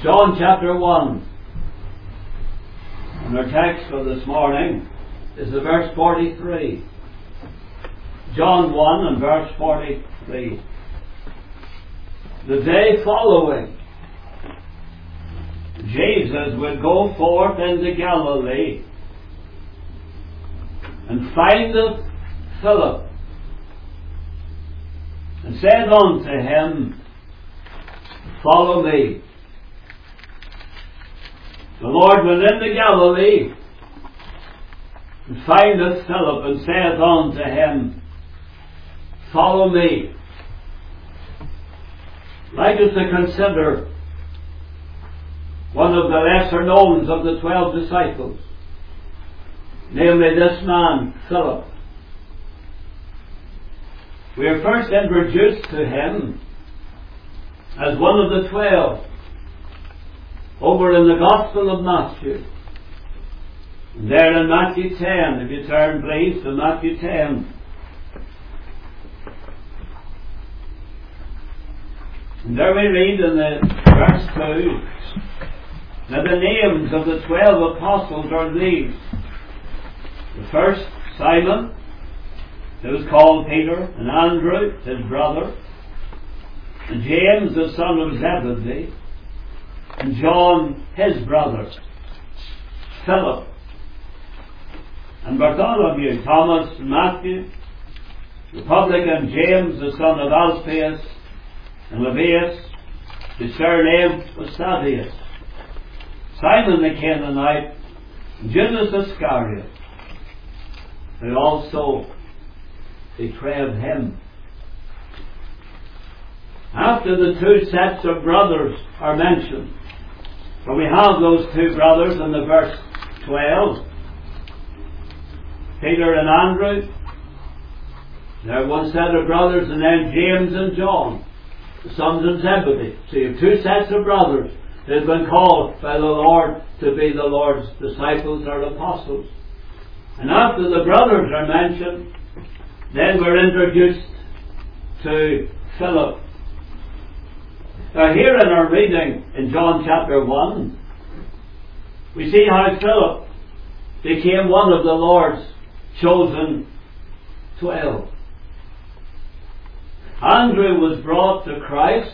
John chapter 1. And our text for this morning is the verse 43. John 1 and verse 43. The day following, Jesus would go forth into Galilee and findeth Philip, and said unto him, Follow me. The Lord went into Galilee and findeth Philip, and saith unto him, Follow me. I'd like us to consider one of the lesser knowns of the 12 disciples, namely this man, Philip. We are first introduced to him as one of the 12 over in the Gospel of Matthew. And there in Matthew 10, if you turn please to Matthew 10. And there we read in the verse 2 that the names of the 12 apostles are these. The first, Simon, who was called Peter, and Andrew, his brother, and James, the son of Zebedee, and John, his brother, Philip, and Bartholomew, Thomas, and Matthew, the publican James, the son of Alphaeus, and Lebbaeus, whose surname was Thaddeus, Simon the Canaanite, and Judas Iscariot, who also betrayed him. After the two sets of brothers are mentioned, for we have those two brothers in the verse 12, Peter and Andrew, they're one set of brothers, and then James and John, the sons of Zebedee. So you have two sets of brothers that have been called by the Lord to be the Lord's disciples or apostles. And after the brothers are mentioned, then we're introduced to Philip. Now here in our reading in John chapter 1, we see how Philip became one of the Lord's chosen 12. Andrew was brought to Christ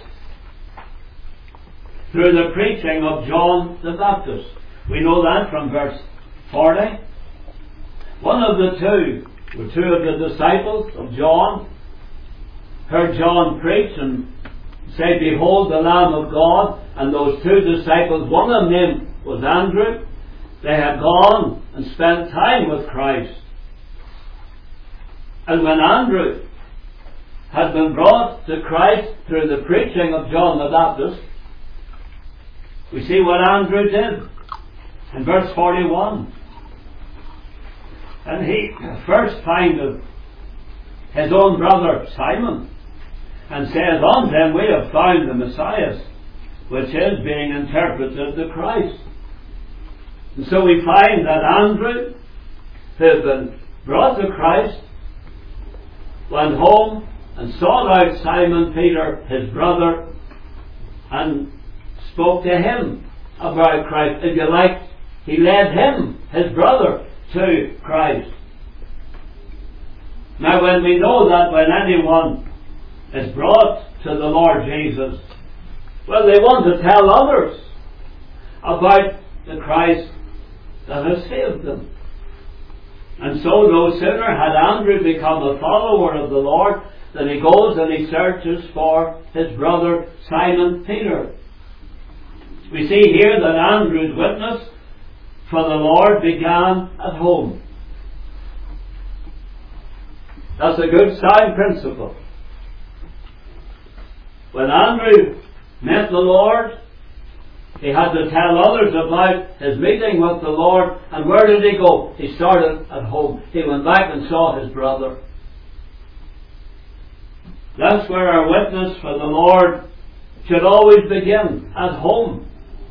through the preaching of John the Baptist. We know that from verse 40. One of the two were two of the disciples of John, heard John preach and say, Behold the Lamb of God. And those two disciples, one of them was Andrew. They had gone and spent time with Christ. And when Andrew had been brought to Christ through the preaching of John the Baptist, we see what Andrew did in verse 41. And he first findeth his own brother Simon, and says unto him, We have found the Messiah, which is being interpreted the Christ. And so we find that Andrew, who had been brought to Christ, went home and sought out Simon Peter, his brother, and spoke to him about Christ. If you like, he led him, his brother, to Christ. Now when we know that when anyone is brought to the Lord Jesus, well, they want to tell others about the Christ that has saved them. And so no sooner had Andrew become a follower of the Lord than he goes and he searches for his brother Simon Peter. We see here that Andrew's witness for the Lord began at home. That's a good sound principle. When Andrew met the Lord, he had to tell others about his meeting with the Lord. And where did he go? He started at home. He went back and saw his brother. That's where our witness for the Lord should always begin, at home.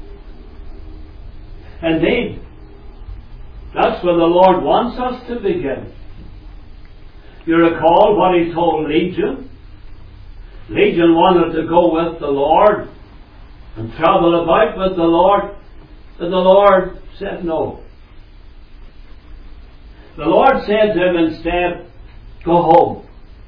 Indeed, that's where the Lord wants us to begin. You recall what he told Legion? Legion wanted to go with the Lord and travel about with the Lord, but the Lord said no. The Lord said to him instead, go home.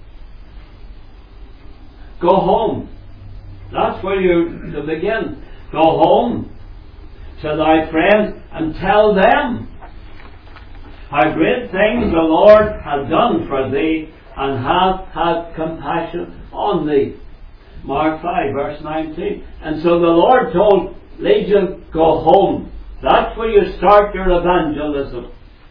Go home. That's where you're to begin. Go home to thy friends and tell them how great things the Lord hath done for thee, and hath had compassion on thee. Mark 5 verse 19. And so the Lord told Legion, go home. That's where you start your evangelism.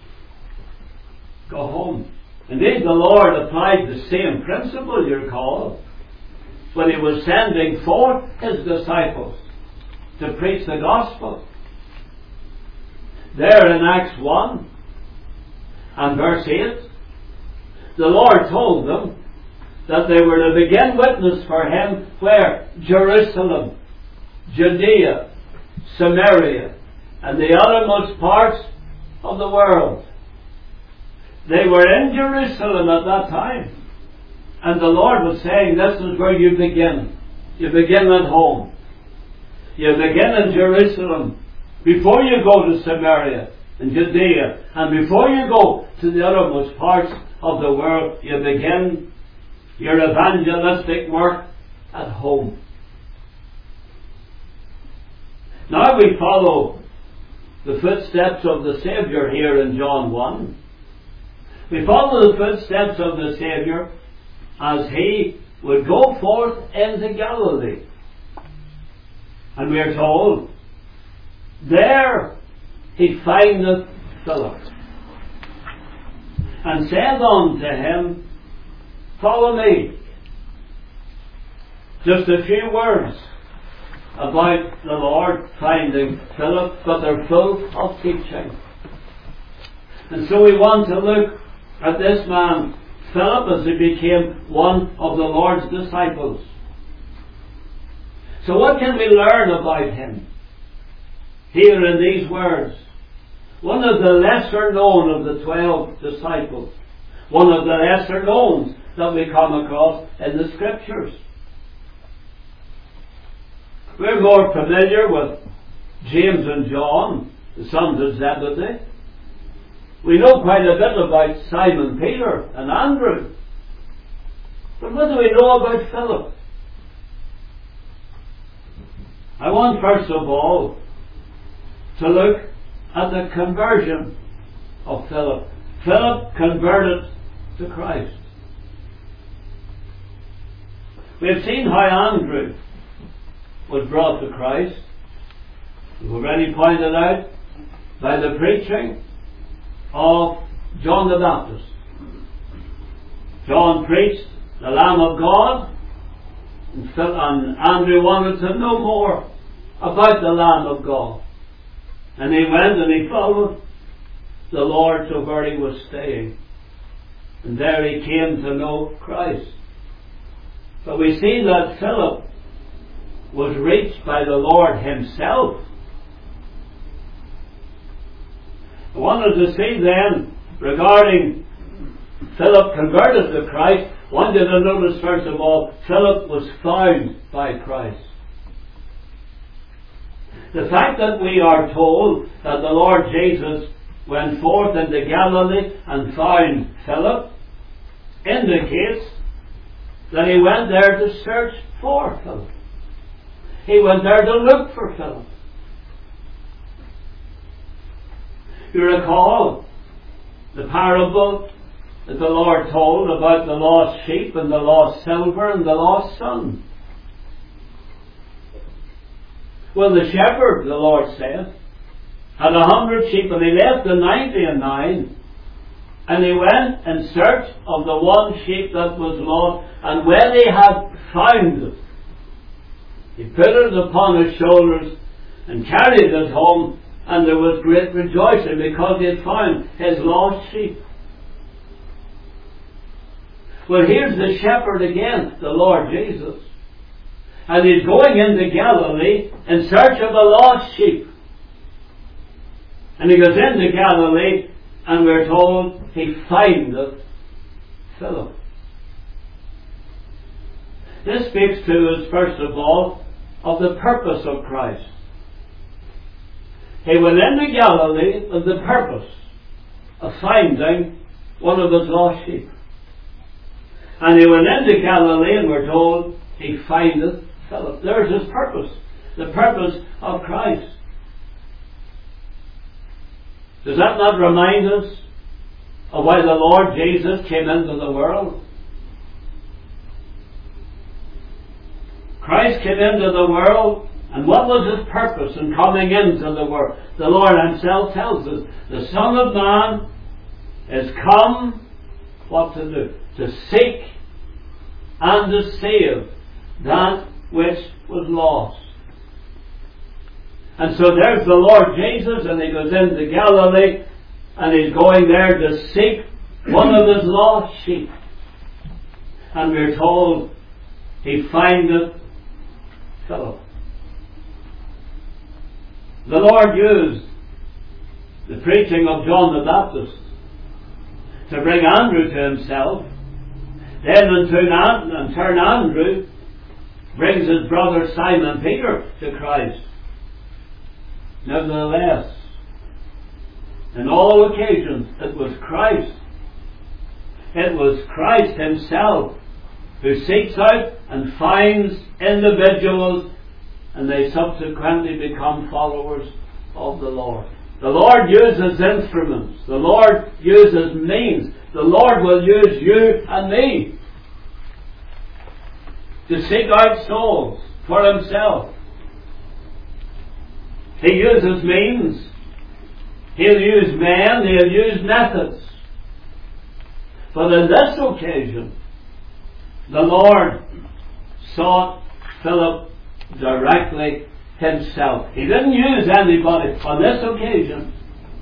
Go home. Indeed, the Lord applied the same principle, you recall, when He was sending forth His disciples to preach the gospel. There in Acts 1 and verse 8, the Lord told them that they were to begin witness for Him where? Jerusalem, Judea, Samaria, and the uttermost parts of the world. They were in Jerusalem at that time. And the Lord was saying, this is where you begin. You begin at home. You begin in Jerusalem. Before you go to Samaria and Judea, and before you go to the uttermost parts of the world, you begin your evangelistic work at home. Now we follow the footsteps of the Saviour here in John 1. We follow the footsteps of the Saviour as He would go forth into Galilee. And we are told, there He findeth Philip, and said unto him, follow me. Just a few words about the Lord finding Philip, but they're full of teaching. And so we want to look at this man, Philip, as he became one of the Lord's disciples. So what can we learn about him here in these words? One of the lesser known of the 12 disciples. One of the lesser knowns that we come across in the Scriptures. We're more familiar with James and John, the sons of Zebedee. We know quite a bit about Simon Peter and Andrew. But what do we know about Philip? I want first of all to look at the conversion of Philip. Philip converted to Christ. We have seen how Andrew was brought to Christ. We've already pointed out by the preaching of John the Baptist. John preached the Lamb of God, and Andrew wanted to know more about the Lamb of God. And he went and he followed the Lord to where he was staying. And there he came to know Christ. But we see that Philip was reached by the Lord Himself. I wanted to see then, regarding Philip converted to Christ, I wanted to notice first of all, Philip was found by Christ. The fact that we are told that the Lord Jesus went forth into Galilee and found Philip indicates that He went there to search for Philip. He went there to look for Philip. You recall the parable that the Lord told about the lost sheep and the lost silver and the lost son. Well, the shepherd, the Lord said, had 100 sheep, and he left the 99, and he went in search of the one sheep that was lost, and when he had found it, he put it upon his shoulders and carried it home, and there was great rejoicing because he had found his lost sheep. Well, here's the shepherd again, the Lord Jesus. And he's going into Galilee in search of a lost sheep. And he goes into Galilee, and we're told he findeth Philip. This speaks to us, first of all, of the purpose of Christ. He went into Galilee with the purpose of finding one of his lost sheep. And he went into Galilee, and we're told he findeth Philip. There's his purpose. The purpose of Christ. Does that not remind us of why the Lord Jesus came into the world? Christ came into the world, and what was his purpose in coming into the world? The Lord himself tells us, the Son of Man is come, what to do? To seek and to save that which was lost. And so there's the Lord Jesus, and he goes into Galilee, and he's going there to seek one of his lost sheep. And we're told he findeth Philip. The Lord used the preaching of John the Baptist to bring Andrew to himself. Then in turn Andrew brings his brother Simon Peter to Christ. Nevertheless, in all occasions, it was Christ. It was Christ himself who seeks out and finds individuals, and they subsequently become followers of the Lord. The Lord uses instruments. The Lord uses means. The Lord will use you and me to seek out souls for himself. He uses means. He'll use men. He'll use methods. But on this occasion, the Lord sought Philip directly himself. He didn't use anybody on this occasion.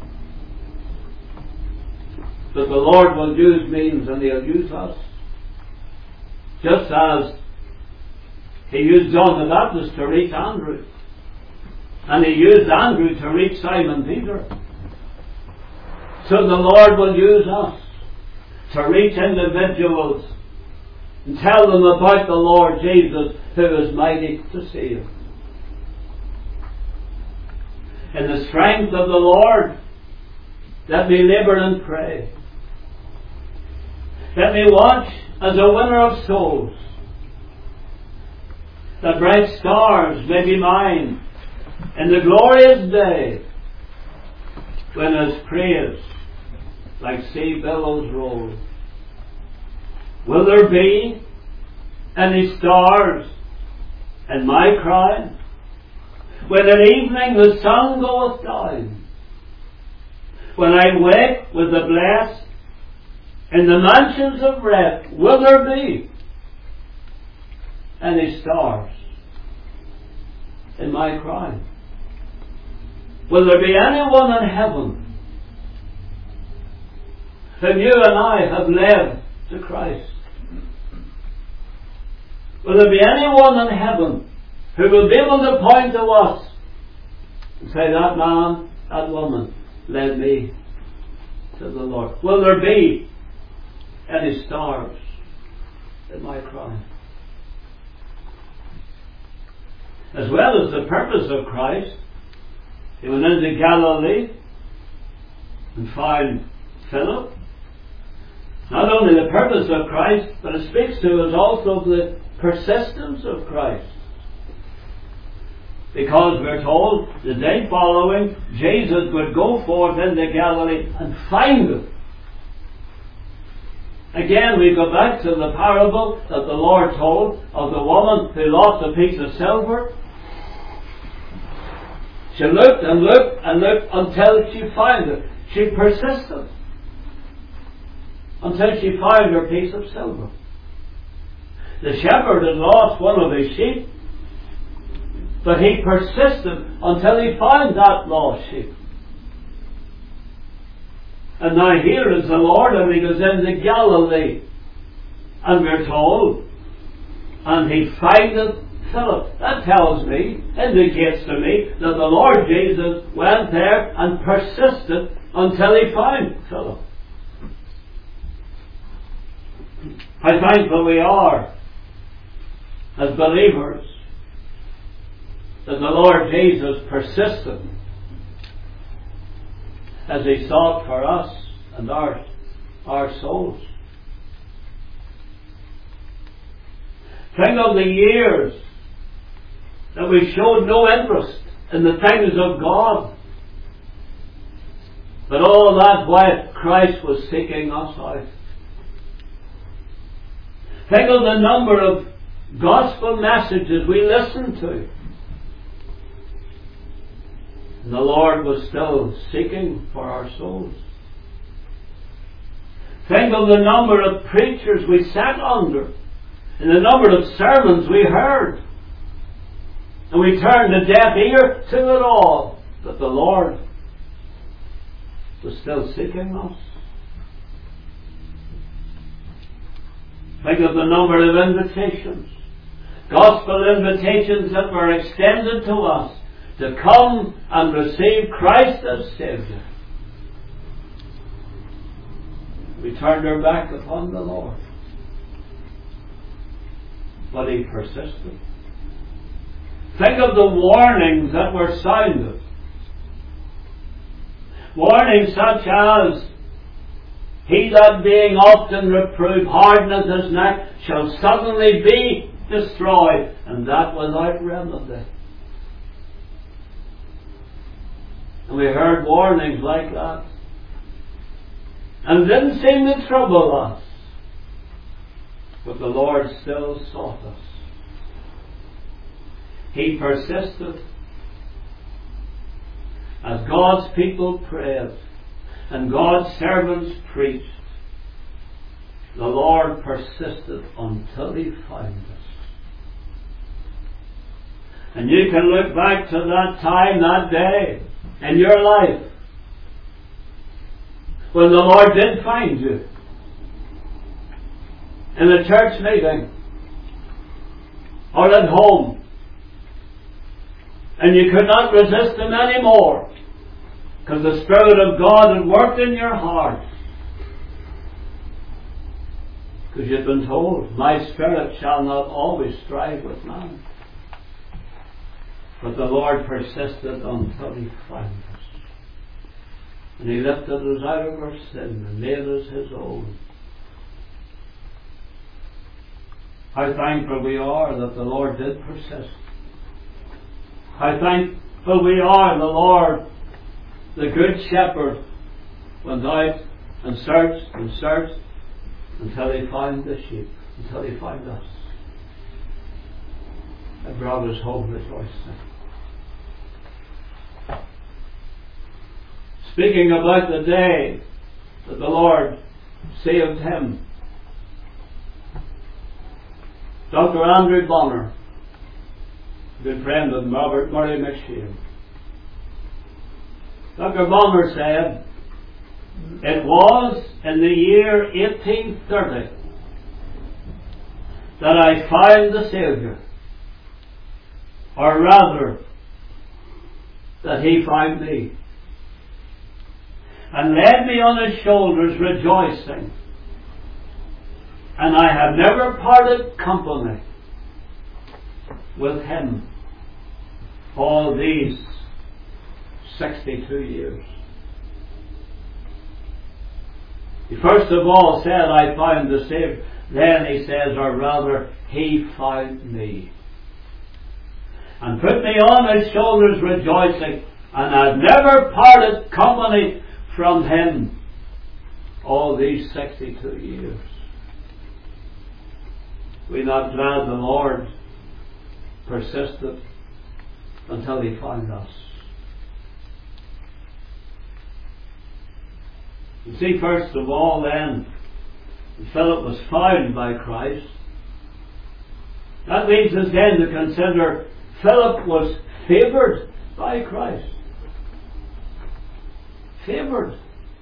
But the Lord will use means, and he'll use us. Just as he used John the Baptist to reach Andrew. And he used Andrew to reach Simon Peter. So the Lord will use us to reach individuals and tell them about the Lord Jesus, who is mighty to save. In the strength of the Lord, let me labour and pray. Let me watch as a winner of souls, that bright stars may be mine in the glorious day, when his praise like sea billows roll. Will there be any stars in my crown, when at evening the sun goeth down, when I wake with the blessed in the mansions of rest? Will there be any stars in my crown? Will there be anyone in heaven whom you and I have led to Christ? Will there be anyone in heaven who will be able to point to us and say, that man, that woman led me to the Lord? Will there be any stars in my crown? As well as the purpose of Christ, he went into Galilee and found Philip. Not only the purpose of Christ, but it speaks to us also of the persistence of Christ. Because we're told the day following, Jesus would go forth into Galilee and find them. Again, we go back to the parable that the Lord told of the woman who lost a piece of silver. She looked and looked and looked until she found it. She persisted until she found her piece of silver. The shepherd had lost one of his sheep, but he persisted until he found that lost sheep. And now here is the Lord, and he goes into Galilee, and we're told, and he findeth Philip. That tells me, indicates to me, that the Lord Jesus went there and persisted until he found Philip. How thankful we are as believers that the Lord Jesus persisted as He sought for us and our souls. Think of the years that we showed no interest in the things of God. But all that while Christ was seeking us out. Think of the number of gospel messages we listened to. And the Lord was still seeking for our souls. Think of the number of preachers we sat under, and the number of sermons we heard. And we turned a deaf ear to it all. But the Lord was still seeking us. Think of the number of invitations, gospel invitations that were extended to us to come and receive Christ as Saviour. We turned our back upon the Lord. But He persisted. Think of the warnings that were sounded. Warnings such as, he that being often reproved hardeneth his neck shall suddenly be destroyed, and that without remedy. And we heard warnings like that. And it didn't seem to trouble us. But the Lord still sought us. He persisted as God's people prayed and God's servants preached. The Lord persisted until He found us. And you can look back to that time, that day in your life when the Lord did find you in a church meeting or at home, and you could not resist Him anymore because the Spirit of God had worked in your heart. Because you'd been told, my spirit shall not always strive with man. But the Lord persisted until He found us. And He lifted us out of our sin and made us His own. How thankful we are that the Lord did persist. How thankful we are the Lord, the Good Shepherd, went out and searched until He found the sheep, until He found us. And brought us home rejoicing. Speaking about the day that the Lord saved him, Dr. Andrew Bonner, a good friend of Robert Murray McShane. Dr. Bonner said, it was in the year 1830 that I found the Saviour, or rather, that He found me, and led me on His shoulders rejoicing, and I have never parted company with Him all these 62 years. He first of all said, I found the Saviour. Then he says, or rather, He found me, and put me on His shoulders rejoicing, and I've never parted company from Him all these 62 years. We're not glad the Lord persisted until He found us. You see, first of all then, Philip was found by Christ. That leads us then to consider Philip was favoured by Christ. Favoured.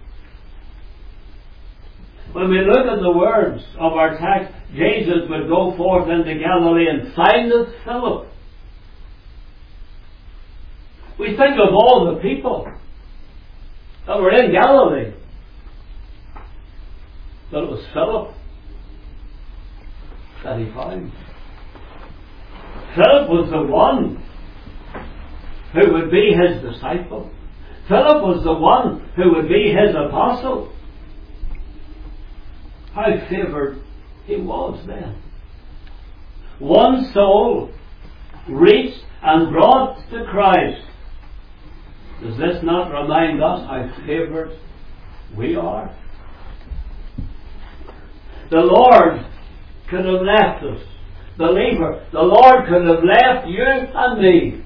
When we look at the words of our text, Jesus would go forth into Galilee and findeth Philip. We think of all the people that were in Galilee, but it was Philip that He found. Philip was the one who would be his disciple. Philip was the one who would be his apostle. How favoured he was then. One soul reached and brought to Christ. Does this not remind us how favoured we are? The Lord could have left us. Believer, the Lord could have left you and me.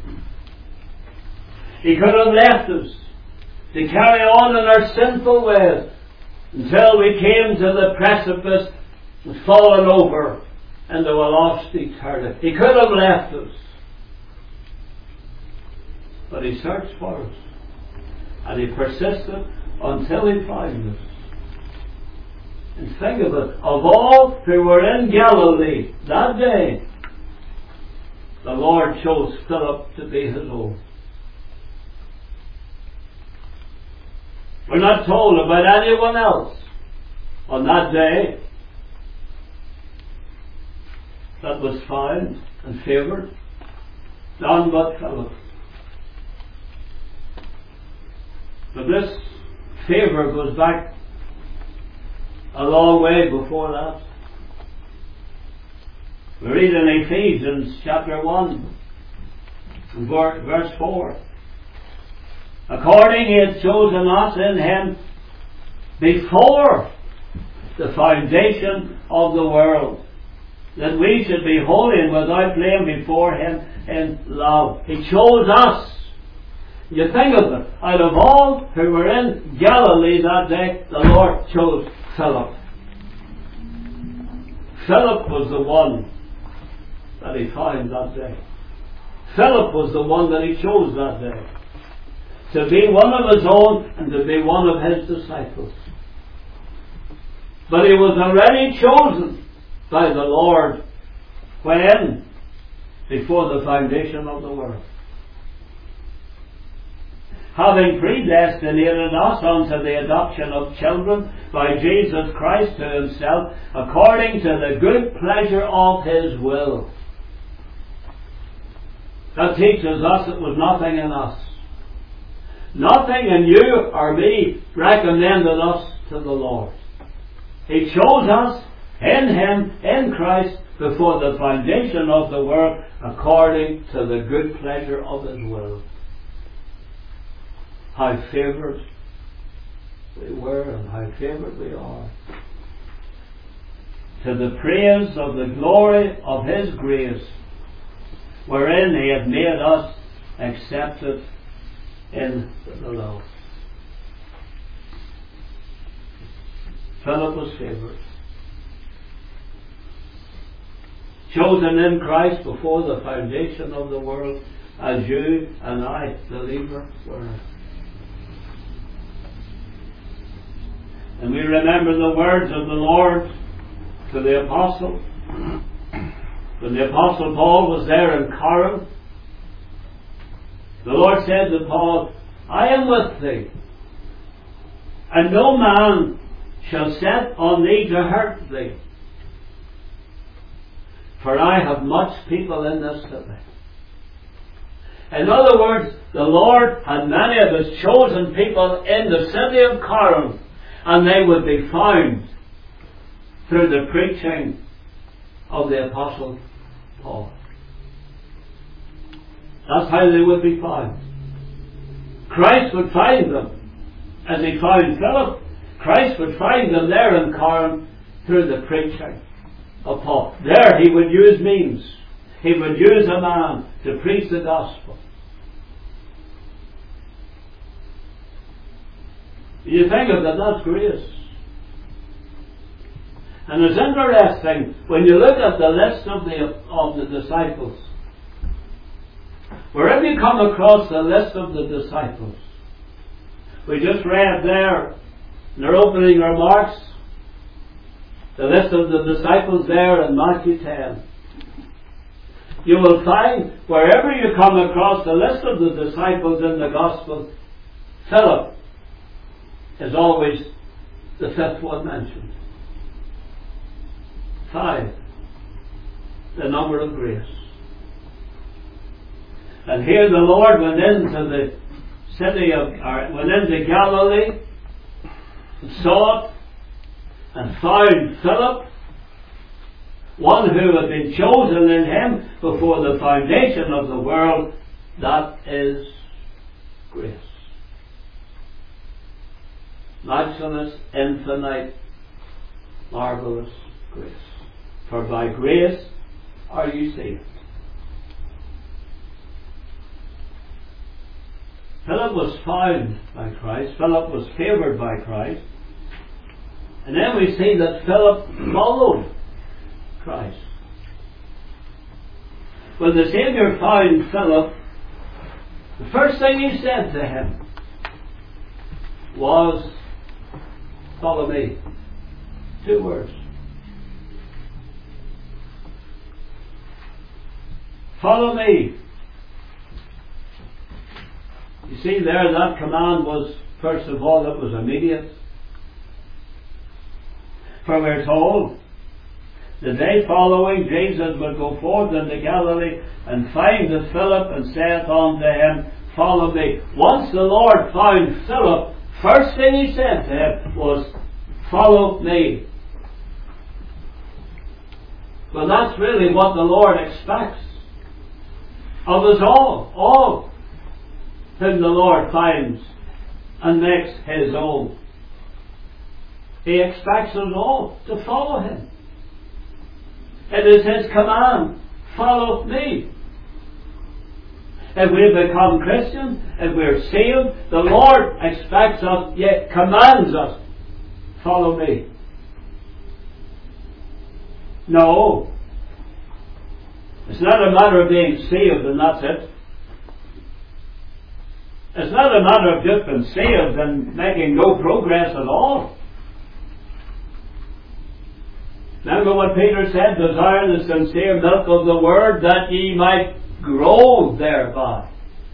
He could have left us to carry on in our sinful ways until we came to the precipice and fallen over into a lost eternity. He could have left us. But He searched for us. And He persisted until He found us. And think of it, of all who were in Galilee that day, the Lord chose Philip to be His own. We're not told about anyone else on that day that was found and favoured. None but Philip. But this favour goes back a long way before that. We read in Ephesians chapter 1 verse 4. According He had chosen us in Him before the foundation of the world, that we should be holy and without blame before Him in love. He chose us. You think of it, out of all who were in Galilee that day, the Lord chose Philip. Philip was the one that He found that day. Philip was the one that He chose that day to be one of His own and to be one of His disciples. But he was already chosen by the Lord when? Before the foundation of the world. Having predestinated us unto the adoption of children by Jesus Christ to Himself, according to the good pleasure of His will. That teaches us it was nothing in us. Nothing in you or me recommended us to the Lord. He chose us in Him, in Christ, before the foundation of the world, according to the good pleasure of His will. How favoured we were and how favoured we are. To the praise of the glory of His grace, wherein He hath made us accepted in the beloved. Philip was favoured. Chosen in Christ before the foundation of the world, as you and I, believer, were. And we remember the words of the Lord to the Apostle. When the Apostle Paul was there in Corinth, the Lord said to Paul, I am with thee, and no man shall set on thee to hurt thee. For I have much people in this city. In other words, the Lord had many of His chosen people in the city of Corinth, and they would be found through the preaching of the Apostle Paul. That's how they would be found. Christ would find them as He found Philip. Christ would find them there in Corinth through the preaching of Paul. There He would use means. He would use a man to preach the gospel. You think of that, that's grace. And it's interesting when you look at the list of the disciples. Wherever you come across the list of the disciples, we just read there in their opening remarks, the list of the disciples there in Matthew 10. You will find wherever you come across the list of the disciples in the Gospel, Philip is always the fifth one mentioned. 5, the number of grace. And here the Lord went into the city of, or went into Galilee, and saw it, and found Philip, one who had been chosen in him before the foundation of the world. That is grace. Matchless, infinite, marvelous grace. For by grace are you saved. Philip was found by Christ. Philip was favoured by Christ. And then we see that Philip followed Christ. When the Saviour found Philip, the first thing he said to him was, "Follow me." 2 words. Follow me. You see there, that command was, first of all, it was immediate. For we're told, the day following, Jesus would go forth into Galilee and findeth Philip and saith unto him, "Follow me." Once the Lord found Philip, first thing he said to him was, "Follow me." Well, that's really what the Lord expects of us all whom the Lord finds and makes His own. He expects us all to follow Him. It is His command, "Follow me." If we become Christians, if we're saved, the Lord expects us, yet commands us, "Follow me." No. It's not a matter of being saved and that's it. It's not a matter of just being saved and making no progress at all. Remember what Peter said, "Desire the sincere milk of the word, that ye might grow thereby."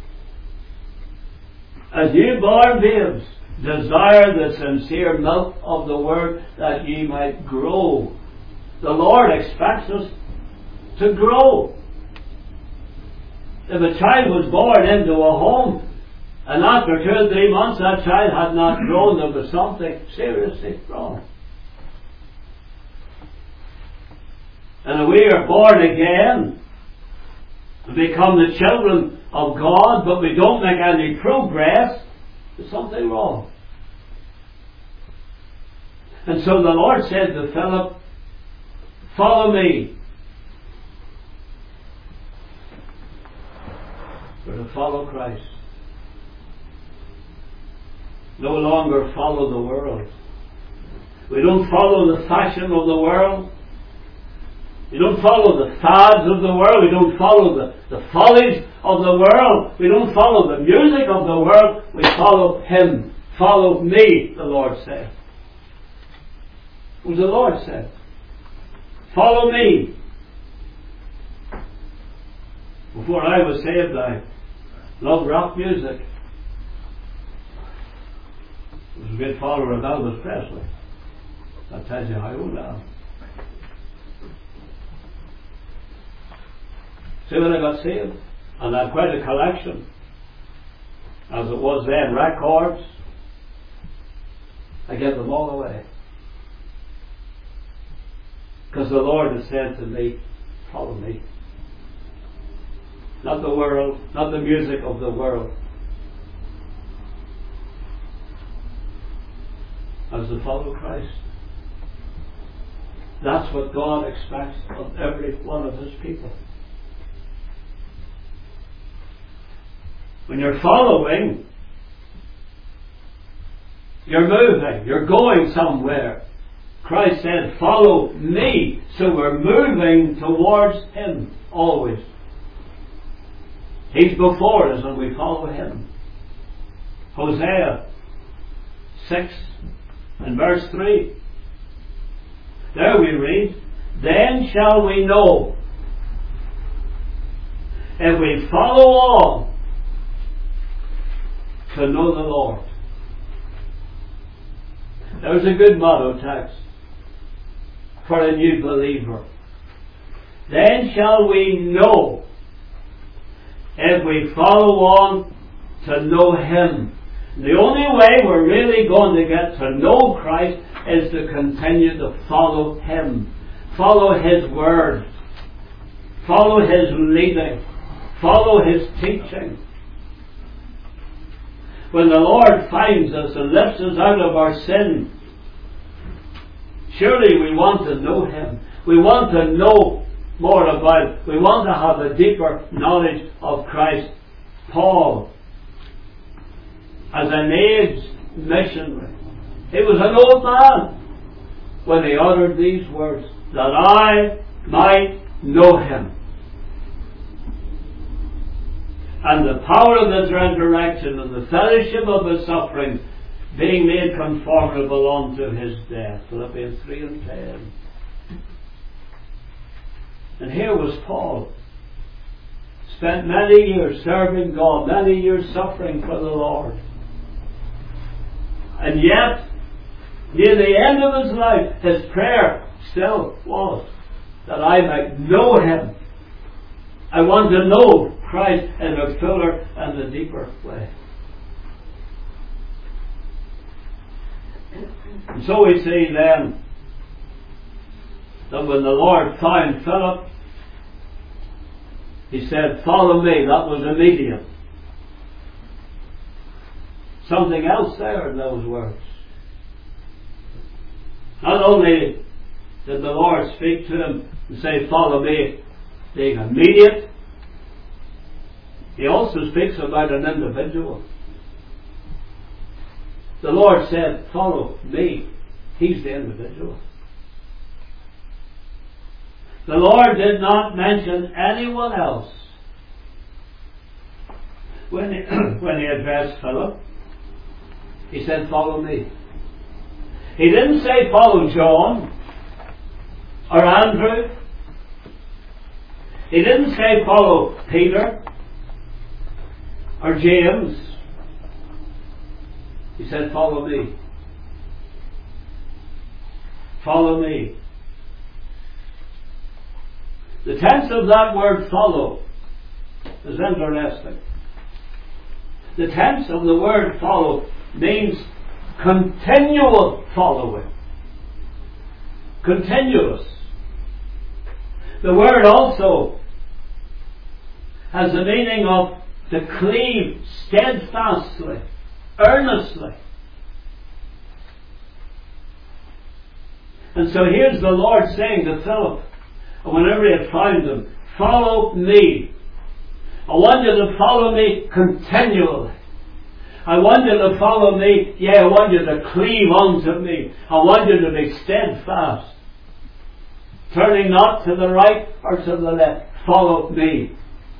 As newborn babes, desire the sincere milk of the word, that ye might grow. The Lord expects us to grow. If a child was born into a home, and after 2 or 3 months that child had not grown, there was something seriously wrong. And if we are born again and become the children of God, but we don't make any progress, there's something wrong. And so the Lord said to Philip, "Follow me." We're to follow Christ. No longer follow the world. We don't follow the fashion of the world. We don't follow the fads of the world. We don't follow the follies of the world. We don't follow the music of the world. We follow Him. "Follow me," the Lord said. It was the Lord said. "Follow me." Before I was saved, I loved rock music. I was a great follower of Elvis Presley. That tells you how old I am. See, when I got saved, and I had quite a collection, as it was then, records, I gave them all away. Because the Lord has said to me, "Follow me." Not the world, not the music of the world. As to follow Christ. That's what God expects of every one of His people. When you're following, you're moving, you're going somewhere. Christ said, "Follow me." So we're moving towards Him always. He's before us and we follow Him. Hosea 6 and verse 3. There we read, "Then shall we know, if we follow on, to know the Lord." There's a good motto text for a new believer. Then shall we know, if we follow on to know Him. The only way we're really going to get to know Christ is to continue to follow Him. Follow His Word. Follow His leading. Follow His teaching. When the Lord finds us and lifts us out of our sin, surely we want to know Him. We want to know more about. We want to have a deeper knowledge of Christ. Paul, as an aged missionary, he was an old man when he uttered these words, that I might know Him, and the power of His resurrection, and the fellowship of His suffering, being made conformable unto His death. Philippians 3 and 10. And here was Paul. Spent many years serving God, many years suffering for the Lord. And yet, near the end of his life, his prayer still was that I might know Him. I want to know Christ in a fuller and a deeper way. And so we see then that when the Lord found Philip, He said, follow me. That was immediate. Something else there in those words. Not only did the Lord speak to him and say, follow me, being immediate, He also speaks about an individual. The Lord said, follow me. He's the individual. The Lord did not mention anyone else when he addressed Philip. He said, follow me. He didn't say, follow John or Andrew. He didn't say, follow Peter or James. He said, follow me. Follow me. The tense of that word follow is interesting. The tense of the word follow means continual following. Continuous. The word also has the meaning of to cleave steadfastly, earnestly. And so here's the Lord saying to Philip, whenever he had found him, follow me. I want you to follow me continually. I want you to follow me. I want you to cleave unto me. I want you to be steadfast, turning not to the right or to the left. Follow me.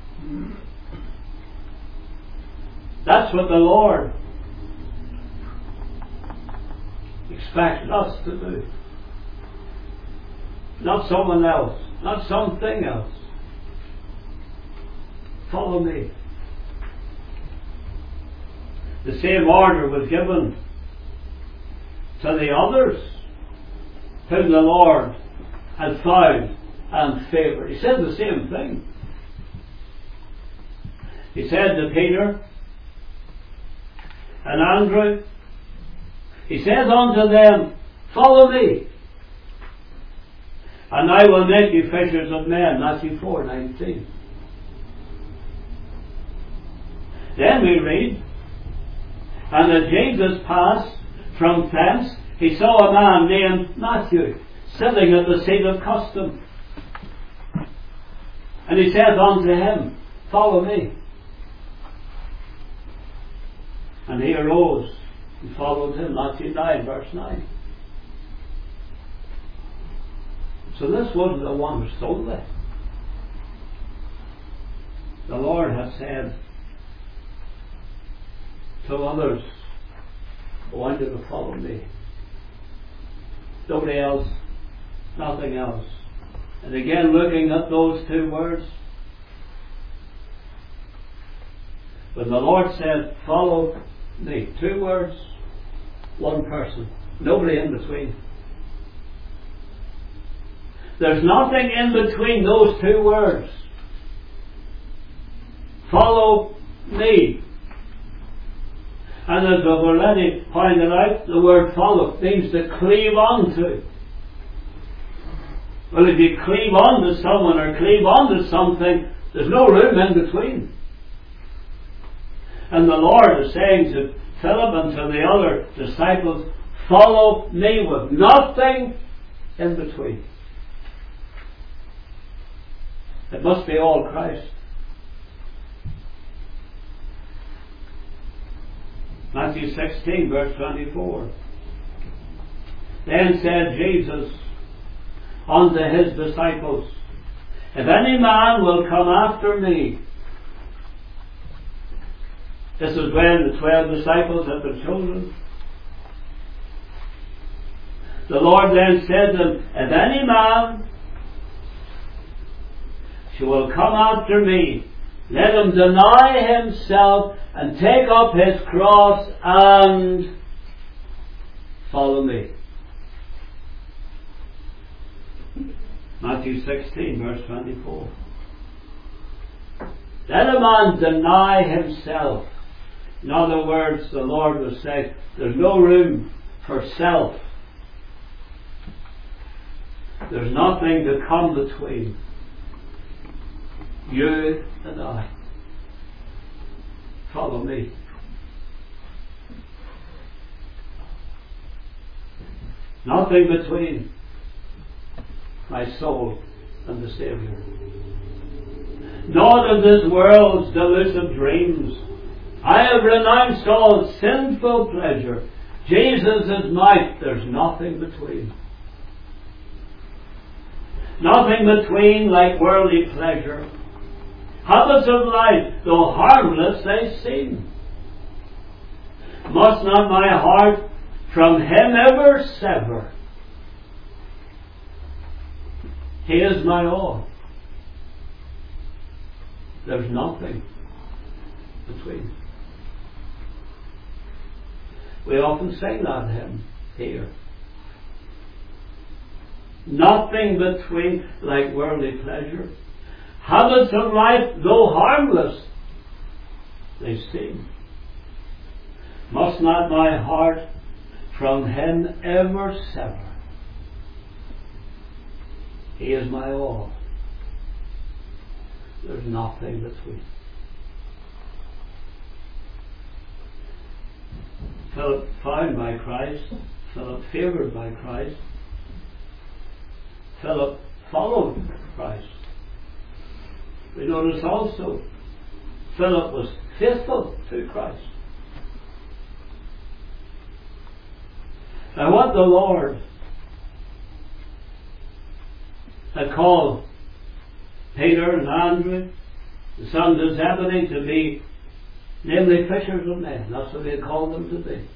That's what the Lord expects us to do. Not someone else. Not something else. Follow me. The same order was given to the others whom the Lord had found and favoured. He said the same thing. He said to Peter and Andrew, He says unto them, follow me, and I will make you fishers of men. Matthew 4:19. Then we read, and as Jesus passed from thence, he saw a man named Matthew sitting at the seat of custom. And he said unto him, follow me. And he arose and followed him. Matthew 9, verse 9. So this wasn't the one who stole it. The Lord has said to others, I want you to follow me. Nobody else, nothing else. And again, looking at those two words, when the Lord said, follow me, two words, one person, nobody in between. There's nothing in between those two words. follow me. And as I've already pointed out, the word follow means to cleave on to. Well, if you cleave on to someone or cleave on to something, there's no room in between. And the Lord is saying to Philip and to the other disciples, follow me with nothing in between. It must be all Christ. Matthew 16, verse 24. Then said Jesus unto his disciples, if any man will come after me. This is when the 12 disciples had been chosen. The Lord then said to them, if any man will come after me, let him deny himself and take up his cross and follow me. Matthew 16, verse 24. Let a man deny himself. In other words, the Lord was saying, there's no room for self. There's nothing to come between you and I. Follow me. Nothing between my soul and the Saviour. Not of this world's delusive dreams. I have renounced all sinful pleasure. Jesus is mine. There's nothing between. Nothing between like worldly pleasure. Habits of life, though harmless they seem. Must not my heart from him ever sever? He is my all. There's nothing between. We often sing that hymn here. Nothing between like worldly pleasure. Habits of life, though harmless, they seem. Must not my heart from him ever sever? He is my all. There's nothing between. Philip found by Christ. Philip favoured by Christ. Philip followed Christ. We notice also Philip was faithful to Christ. Now what the Lord had called Peter and Andrew, the sons of Zebedee, to be namely fishers of men. That's what he had called them to be.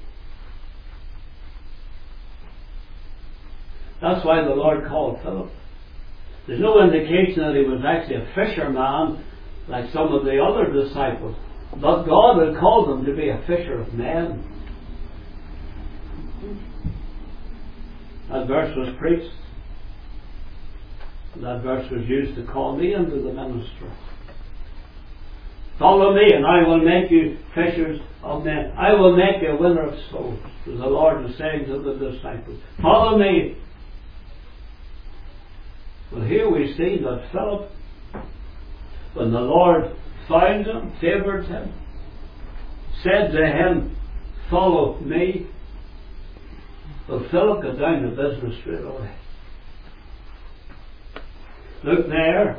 That's why the Lord called Philip. There's no indication that he was actually a fisherman like some of the other disciples. But God had called him to be a fisher of men. That verse was preached. That verse was used to call me into the ministry. Follow me and I will make you fishers of men. I will make you a winner of souls. As the Lord was saying to the disciples. Follow me. Well, here we see that Philip, when the Lord found him, favoured him, said to him, follow me. Well, Philip got down to business straight away. Look there.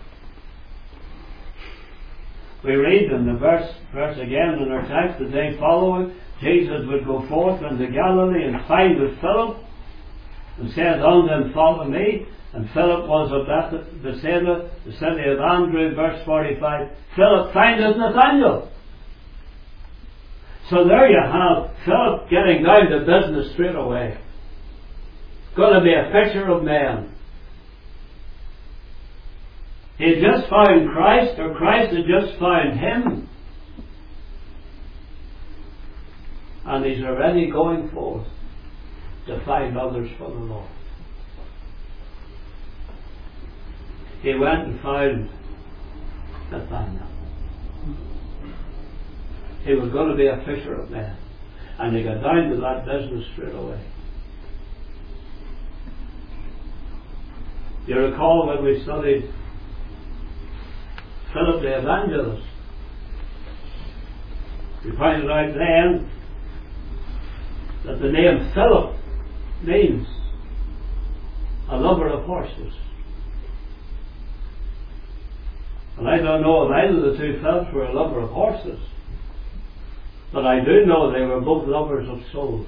We read in the verse again in our text, the day following, Jesus would go forth into Galilee and findeth Philip, and said unto him, follow me. And Philip was of Bethsaida, the city of Andrew, verse 45. Philip findeth Nathanael. So there you have Philip getting down to business straight away. Going to be a fisher of men. He had just found Christ, or Christ had just found him. And he's already going forth to find others for the Lord. He went and found Nathanael. He was going to be a fisher of men. And he got down to that business straight away. You recall when we studied Philip the Evangelist, we pointed out then that the name Philip means a lover of horses. And I don't know if either of the two Philips were a lover of horses, but I do know they were both lovers of souls.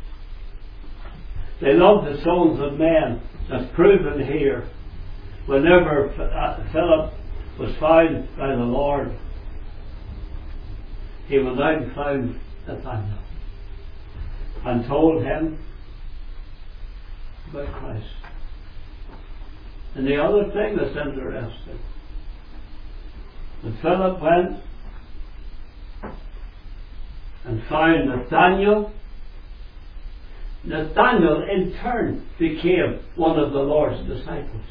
They loved the souls of men. That's proven here. Whenever Philip was found by the Lord, he went out and found Nathanael and told him about Christ. And the other thing that's interesting, when Philip went and found Nathanael, Nathanael in turn became one of the Lord's disciples.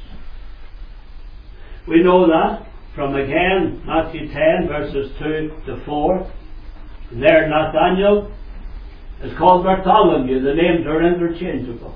We know that from again Matthew 10 verses 2 to 4. There Nathanael is called Bartholomew. The names are interchangeable.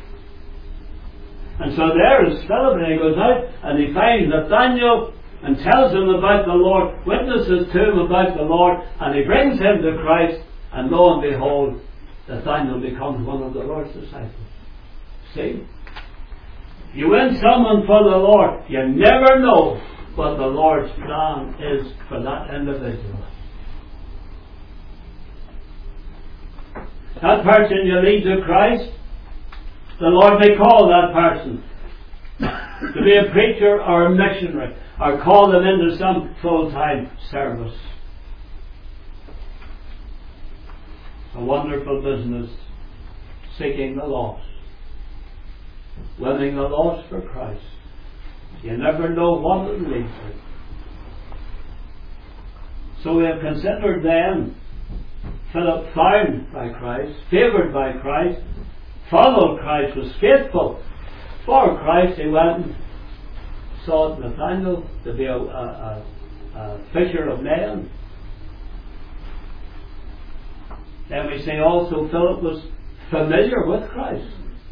And so there is Philip, and he goes out and he finds Nathanael and tells him about the Lord, witnesses to him about the Lord, and he brings him to Christ, and lo and behold, Nathanael becomes one of the Lord's disciples. See? You win someone for the Lord, you never know what the Lord's plan is for that individual. That person you lead to Christ, the Lord may call that person to be a preacher or a missionary, or call them into some full-time service. A wonderful business, seeking the lost, winning the lost for Christ. You never know what it leads to. So we have considered then Philip found by Christ, favoured by Christ, followed Christ, was faithful for Christ. He went and sought Nathanael to be a fisher of men. Then we say also Philip was familiar with Christ.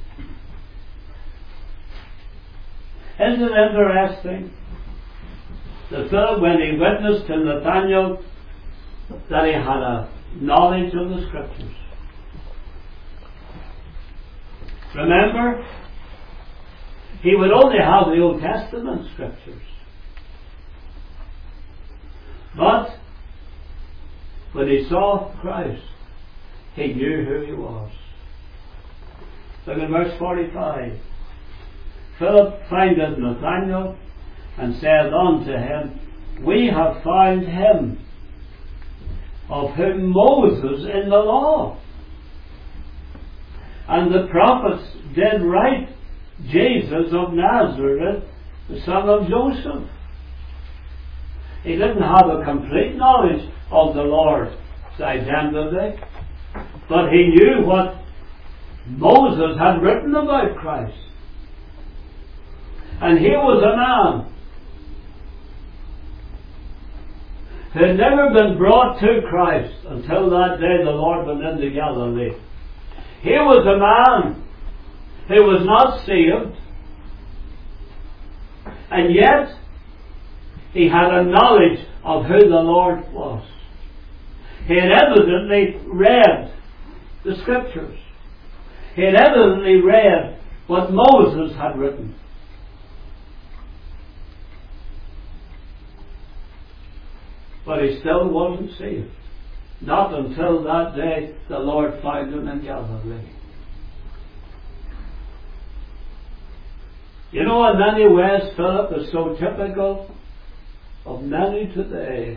Isn't it interesting that Philip, when he witnessed to Nathanael, that he had a knowledge of the Scriptures? Remember, he would only have the Old Testament Scriptures. But when he saw Christ, he knew who he was. Look at verse 45. Philip findeth Nathanael, and said unto him, We have found him, of whom Moses in the law and the prophets did write, Jesus of Nazareth, the son of Joseph. He didn't have a complete knowledge of the Lord's identity, but he knew what Moses had written about Christ. And here was a man who had never been brought to Christ until that day the Lord went into Galilee. Here was a man who was not saved, and yet he had a knowledge of who the Lord was. He had evidently read the Scriptures. He had evidently read what Moses had written. But he still wasn't saved. Not until that day the Lord found him in Galilee. You know, in many ways Philip is so typical of many today.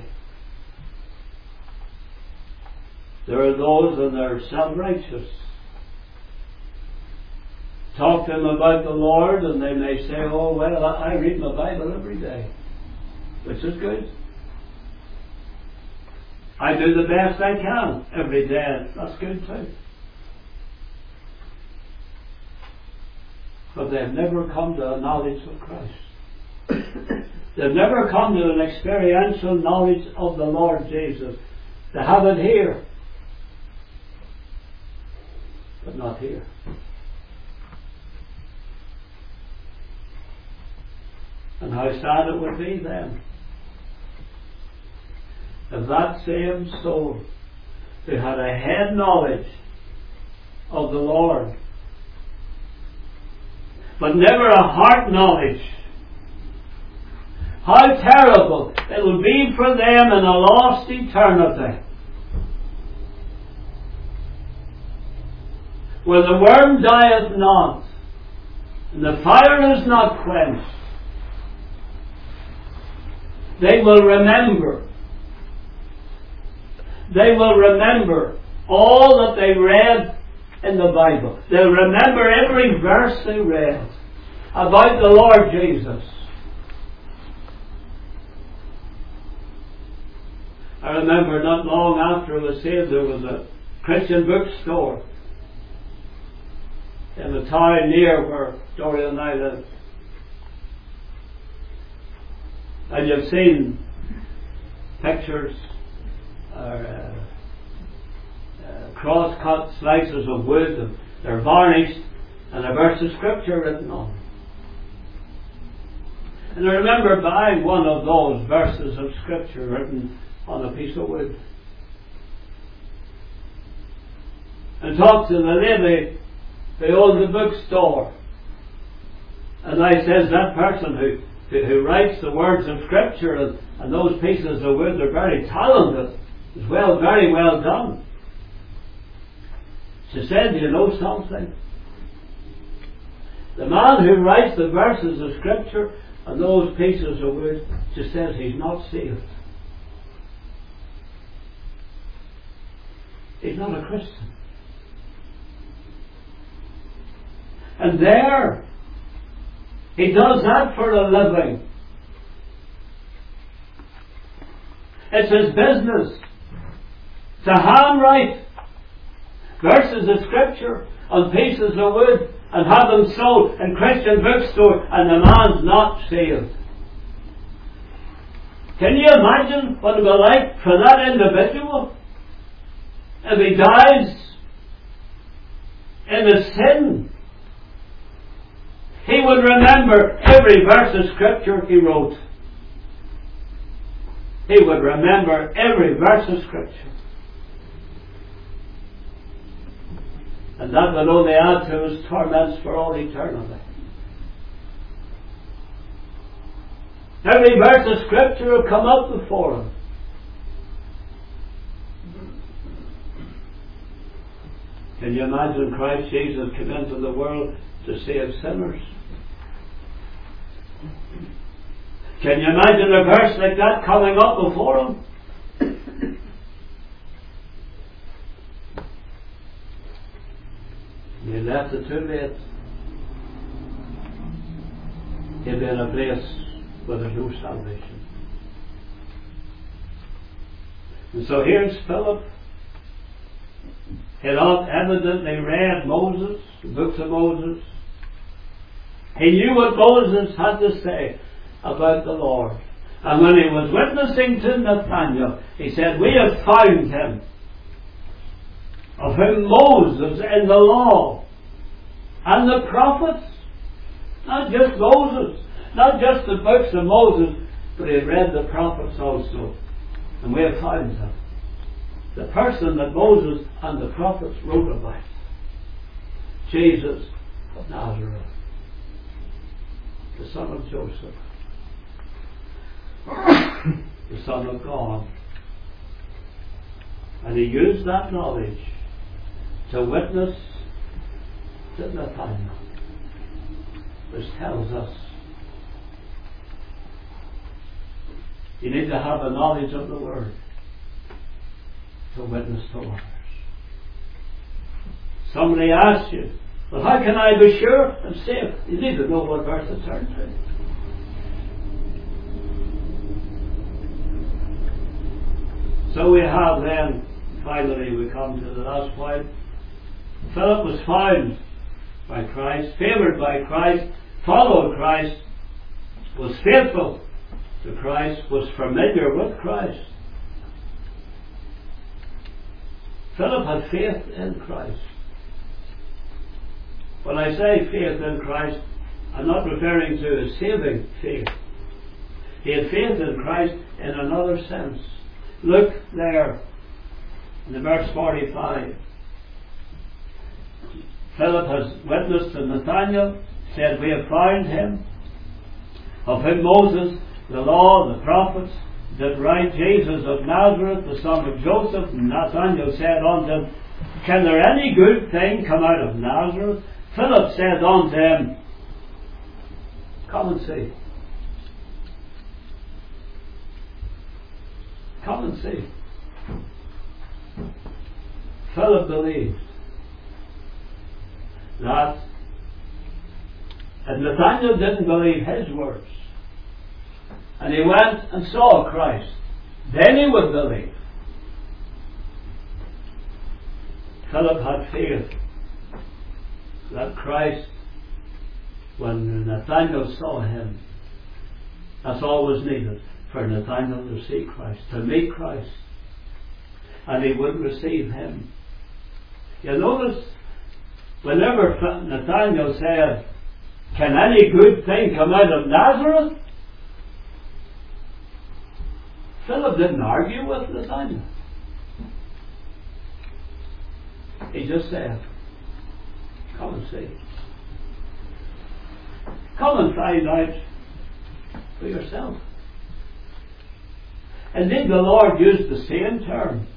There are those that are self-righteous. Talk to them about the Lord and they may say, oh well, I read my Bible every day. Which is good. I do the best I can every day. That's good too. But they've never come to a knowledge of Christ. They've never come to an experiential knowledge of the Lord Jesus. They have it here, but not here. And how sad it would be then if that same soul who had a head knowledge of the Lord, but never a heart knowledge, how terrible it will be for them in a lost eternity, where the worm dieth not, and the fire is not quenched. They will remember. They will remember all that they read in the Bible. They'll remember every verse they read about the Lord Jesus. I remember not long after I was saved, there was a Christian bookstore in the town near where Dorian and I lived. And you've seen pictures or cross-cut slices of wood, and they're varnished, and a verse of Scripture written on them. And I remember buying one of those verses of Scripture written on a piece of wood, and talked to the lady who owned the bookstore, and I says, that person who writes the words of Scripture and those pieces of wood are very talented. It's very well done. She said, do you know something? The man who writes the verses of Scripture and those pieces of wood, she says, he's not saved. He's not a Christian. And there, he does that for a living. It's his business to handwrite verses of Scripture on pieces of wood and have them sold in Christian bookstores, and the man's not saved. Can you imagine what it would be like for that individual if he dies in his sin? He would remember every verse of Scripture he wrote. He would remember every verse of Scripture. And that will only add to his torments for all eternity. Every verse of Scripture will come up before him. Can you imagine Christ Jesus came into the world to save sinners? Can you imagine a verse like that coming up before him? He left it too late. He'd be in a place where there's no salvation. And so here's Philip. He'd evidently read Moses, the books of Moses. He knew what Moses had to say about the Lord. And when he was witnessing to Nathanael, he said, we have found him, of whom Moses in the law and the prophets, not just Moses, not just the books of Moses, but he read the prophets also. And we have found him, the person that Moses and the prophets wrote about, Jesus of Nazareth, the son of Joseph, the Son of God. And he used that knowledge to witness to Nathanael, which tells us you need to have a knowledge of the Word to witness to others. Somebody asks you, well, how can I be sure I'm saved? You need to know what verse to turn to. So we have then, finally we come to the last point. Philip was found by Christ, favoured by Christ, followed Christ, was faithful to Christ, was familiar with Christ. Philip had faith in Christ. When I say faith in Christ, I'm not referring to a saving faith. He had faith in Christ in another sense. Look there in the verse 45. Philip has witnessed to Nathanael, said, "We have found him, of whom Moses, the law, the prophets, did write, Jesus of Nazareth, the son of Joseph." And Nathanael said unto him, "Can there any good thing come out of Nazareth?" Philip said unto him, "Come and see." Come and see. Philip believed that, and Nathanael didn't believe his words, and he went and saw Christ, then he would believe. Philip had faith that Christ, when Nathanael saw him, that's all was needed for Nathanael to see Christ, to meet Christ, and he would receive him. You notice, whenever Nathanael said, "Can any good thing come out of Nazareth?" Philip didn't argue with Nathanael. He just said, "Come and see. Come and find out for yourself." Indeed, the Lord used the same term.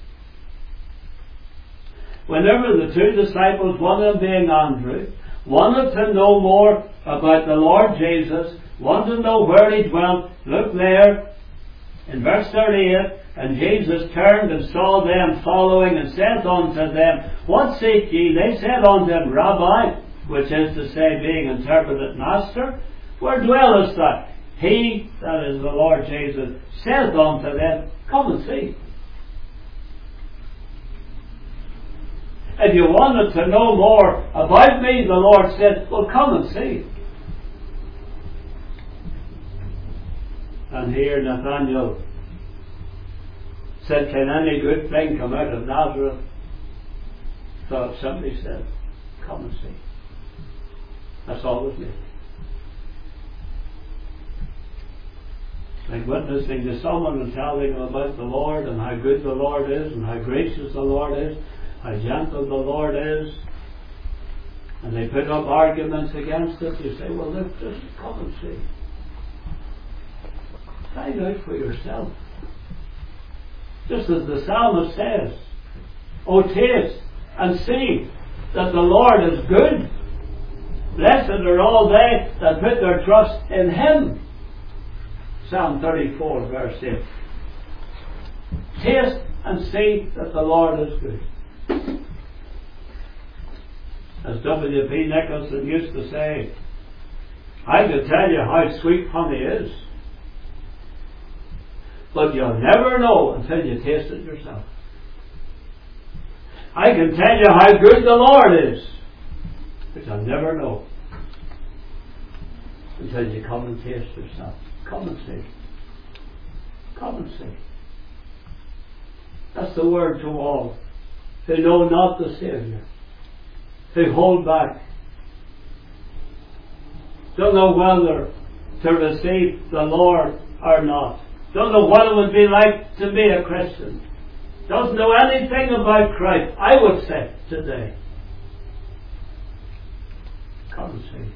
Whenever the two disciples, one of them being Andrew, wanted to know more about the Lord Jesus, wanted to know where he dwelt, look there in verse 38, "And Jesus turned and saw them following, and said unto them, What seek ye? They said unto him, Rabbi," which is to say, being interpreted, "Master, where dwellest thou?" He, that is the Lord Jesus, said unto them, "Come and see." If you wanted to know more about me, the Lord said, "Well, come and see." And here Nathanael said, "Can any good thing come out of Nazareth?" Philip simply said, "Come and see." That's all it is. Like witnessing to someone and telling them about the Lord and how good the Lord is and how gracious the Lord is, how gentle the Lord is, and they put up arguments against it. You say, "Well, look, just come and see. Find out for yourself." Just as the psalmist says, "O taste and see that the Lord is good. Blessed are all they that put their trust in Him." Psalm 34, verse 8. Taste and see that the Lord is good. As W.P. Nicholson used to say, "I could tell you how sweet honey is, but you'll never know until you taste it yourself. I can tell you how good the Lord is, but you'll never know until you come and taste yourself." Come and see. Come and see. That's the word to all who know not the Saviour, who hold back, don't know whether to receive the Lord or not, don't know what it would be like to be a Christian, doesn't know anything about Christ. I would say today, come and see.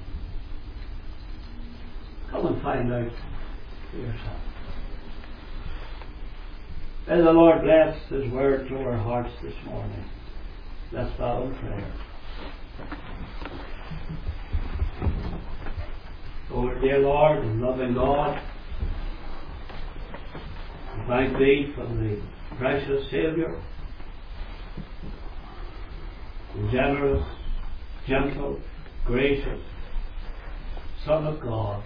Come and find out for yourself. May the Lord bless His word to our hearts this morning. Let's bow in prayer. Oh, dear Lord and loving God, thank Thee for the precious Saviour, the generous, gentle, gracious Son of God.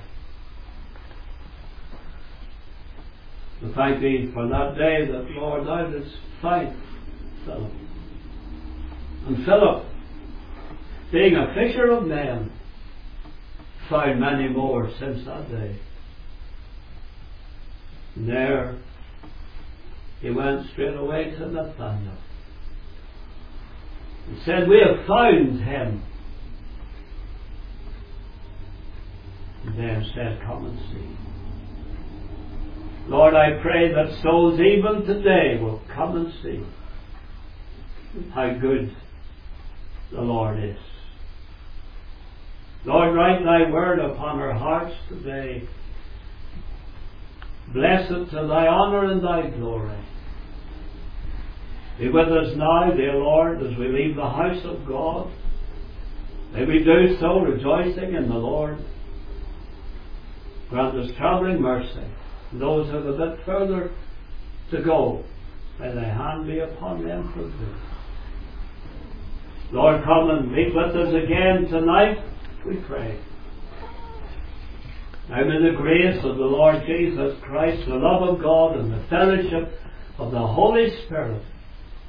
We thank Thee for that day that, Lord, Thou didst find Philip. And Philip, being a fisher of men, found many more since that day. And there he went straight away to Nathanael. He said, "We have found him." And then said, "Come and see." Lord, I pray that souls even today will come and see how good the Lord is. Lord, write thy word upon our hearts today. Bless it to thy honour and thy glory. Be with us now, dear Lord, as we leave the house of God. May we do so rejoicing in the Lord. Grant us travelling mercy. Those who have a bit further to go, may thy hand be upon them for good. Lord, come and meet with us again tonight, we pray. Now may the grace of the Lord Jesus Christ, the love of God, and the fellowship of the Holy Spirit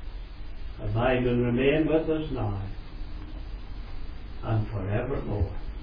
abide and remain with us now and forevermore.